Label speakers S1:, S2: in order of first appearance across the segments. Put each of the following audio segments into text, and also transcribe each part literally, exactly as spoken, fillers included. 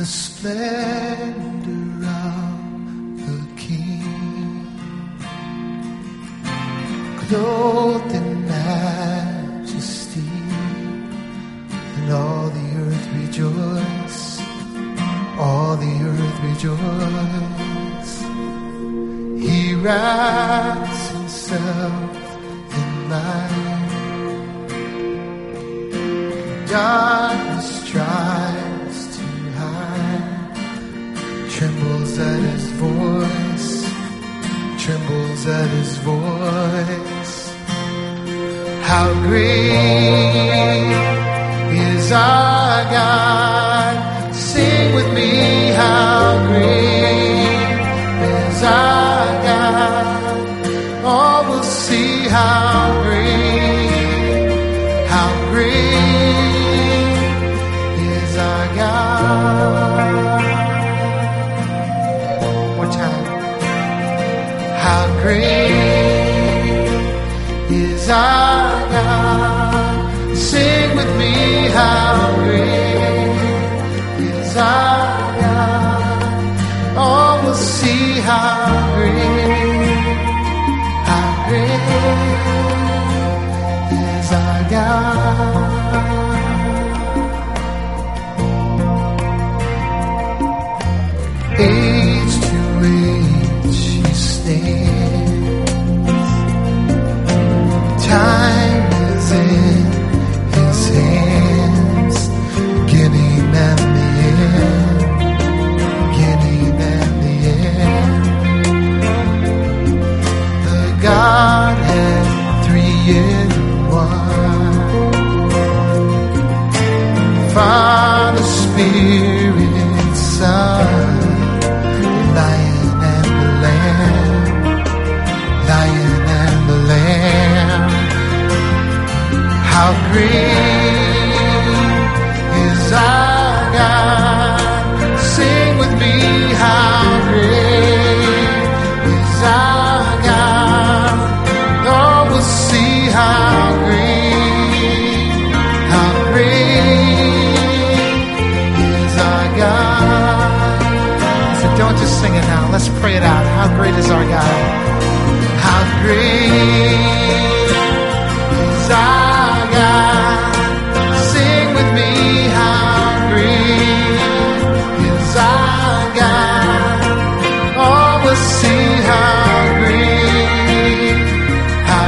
S1: the splendor of the King, clothed in majesty, and all the earth rejoice, all the earth rejoice. He wraps himself in light, darkness tries to hide, trembles at his voice, trembles at his voice. How great is our God? Sing with me, how great is our God? All will see how great, how great is our God. One more time. How great is our God? Sing with me, how great is our God. All will see how great, how great is our God. Age to age he stands, time is in his hands, beginning and the end, beginning and the end. The Godhead three in one, Father, Spirit, Son, Lion and the Lamb, Lion and the Lamb. How great is our God? Sing with me, how great is our God? All will see how great, how great is our God. So don't just sing it now, let's pray it out. How great is our God? How great is our God? Sing with me, how great is our God? All will see how great, how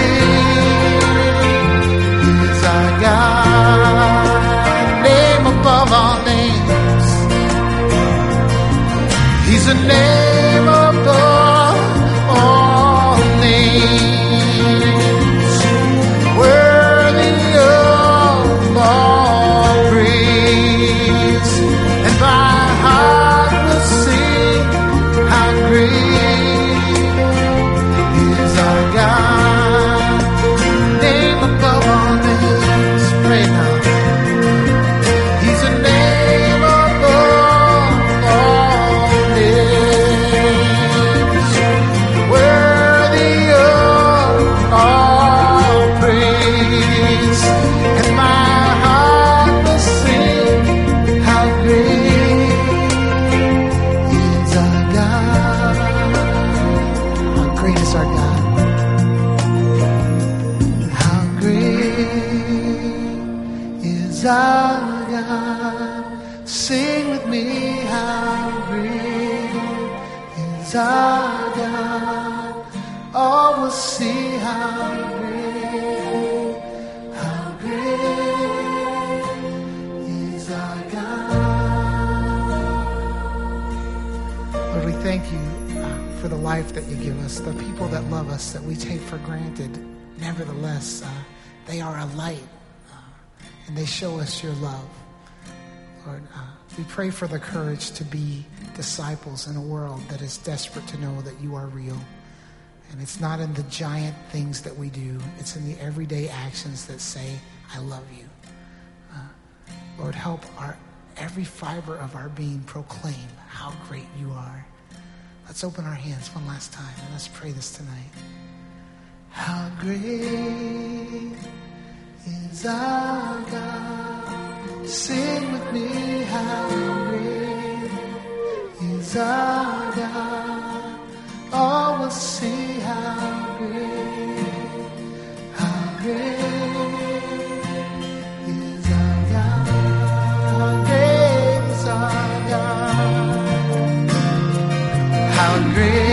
S1: great is our God. Name above all names, he's a name above all names, worthy of all praise. And my heart will sing, how great is our God. Name above all names, pray now. He's a name above all names, worthy of all praise. And my heart will sing, how great is our God. How great is our God? How great is our God? Sing with me, how great is our God? All will see how great, how great is our God. Lord, we thank you uh, for the life that you give us, the people that love us that we take for granted. Nevertheless, uh, they are a light, uh, and they show us your love. Lord, uh, we pray for the courage to be disciples in a world that is desperate to know that you are real. And it's not in the giant things that we do. It's in the everyday actions that say, I love you. Uh, Lord, help our every fiber of our being proclaim how great you are. Let's open our hands one last time and let's pray this tonight. How great is our God? Sing with me, how great is our God. All will see how great, how great is our God. How great is our God. How great.